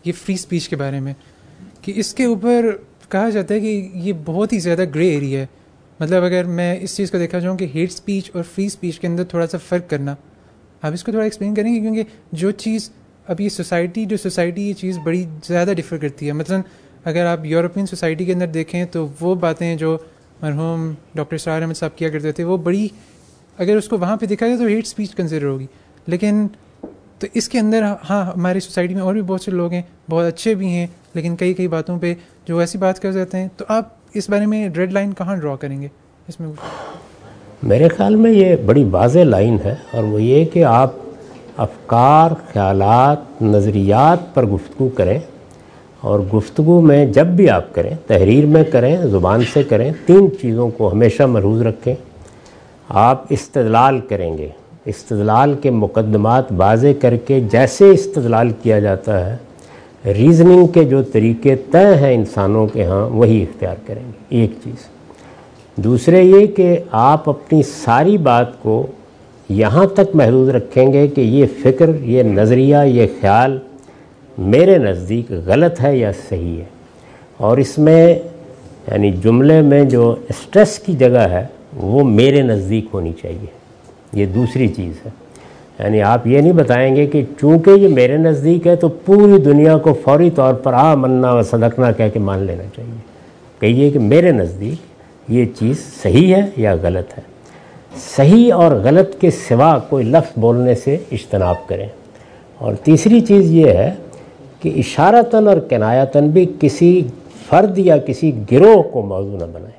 یہ free speech کے بارے میں کہ اس کے اوپر کہا جاتا ہے کہ یہ بہت ہی زیادہ گرے ایریا ہے. مطلب اگر میں اس چیز کو دیکھا جاؤں کہ ہیٹ اسپیچ اور فری اسپیچ کے اندر تھوڑا سا فرق کرنا, آپ اس کو تھوڑا ایکسپلین کریں گے؟ کیونکہ جو چیز اب یہ سوسائٹی یہ چیز بڑی زیادہ ڈفر کرتی ہے. مثلا اگر آپ یورپین سوسائٹی کے اندر دیکھیں تو وہ باتیں جو مرحوم ڈاکٹر اسرار احمد صاحب کیا کرتے تھے وہ بڑی, اگر اس کو وہاں پہ دیکھا جائے تو ہیٹ اسپیچ کنسیڈر ہوگی. لیکن تو اس کے اندر ہاں ہماری سوسائٹی میں اور بھی بہت سے لوگ ہیں, بہت اچھے بھی ہیں, لیکن کئی باتوں پہ جو ایسی بات کر جاتے ہیں. تو آپ اس بارے میں ریڈ لائن کہاں ڈرا کریں گے اس میں؟ میرے خیال میں یہ بڑی واضح لائن ہے, اور وہ یہ کہ آپ افکار, خیالات, نظریات پر گفتگو کریں, اور گفتگو میں جب بھی آپ کریں, تحریر میں کریں, زبان سے کریں, 3 چیزوں کو ہمیشہ ملحوظ رکھیں. آپ استدلال کریں گے, استدلال کے مقدمات واضح کر کے جیسے استدلال کیا جاتا ہے, ریزننگ کے جو طریقے طے ہیں انسانوں کے ہاں وہی اختیار کریں گے, ایک چیز. دوسرے یہ کہ آپ اپنی ساری بات کو یہاں تک محدود رکھیں گے کہ یہ فکر, یہ نظریہ, یہ خیال میرے نزدیک غلط ہے یا صحیح ہے. اور اس میں یعنی جملے میں جو اسٹریس کی جگہ ہے وہ میرے نزدیک ہونی چاہیے. یہ دوسری چیز ہے. یعنی آپ یہ نہیں بتائیں گے کہ چونکہ یہ میرے نزدیک ہے تو پوری دنیا کو فوری طور پر آمنا و صدقنا کہہ کے مان لینا چاہیے. کہیے کہ میرے نزدیک یہ چیز صحیح ہے یا غلط ہے. صحیح اور غلط کے سوا کوئی لفظ بولنے سے اجتناب کریں. اور تیسری چیز یہ ہے کہ اشارتاً اور کنایتاً بھی کسی فرد یا کسی گروہ کو موضوع نہ بنائیں.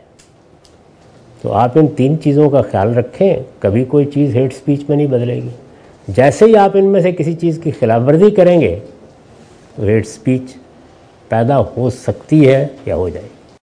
تو آپ ان 3 چیزوں کا خیال رکھیں, کبھی کوئی چیز ہیٹ سپیچ میں نہیں بدلے گی. جیسے ہی آپ ان میں سے کسی چیز کی خلاف ورزی کریں گے تو ہیٹ سپیچ پیدا ہو سکتی ہے یا ہو جائے گی.